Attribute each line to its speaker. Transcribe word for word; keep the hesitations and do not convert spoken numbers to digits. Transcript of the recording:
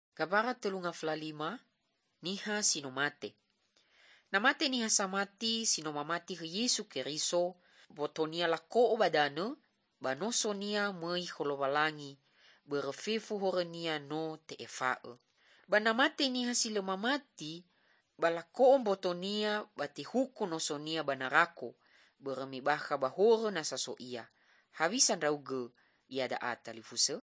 Speaker 1: Gabara telunga flalima, niha sino mate. Na mate niha samati sino mamati he Yesu Keriso, botonia lako o badane, banosonia mei holowalangi, berefefu horenia no te efae. Bana mate niha sile mamati, balako o botonia bati huku nosonia banarako, beremi baka bahore na saso ia. Habisan rauge, ia da ata lifuse.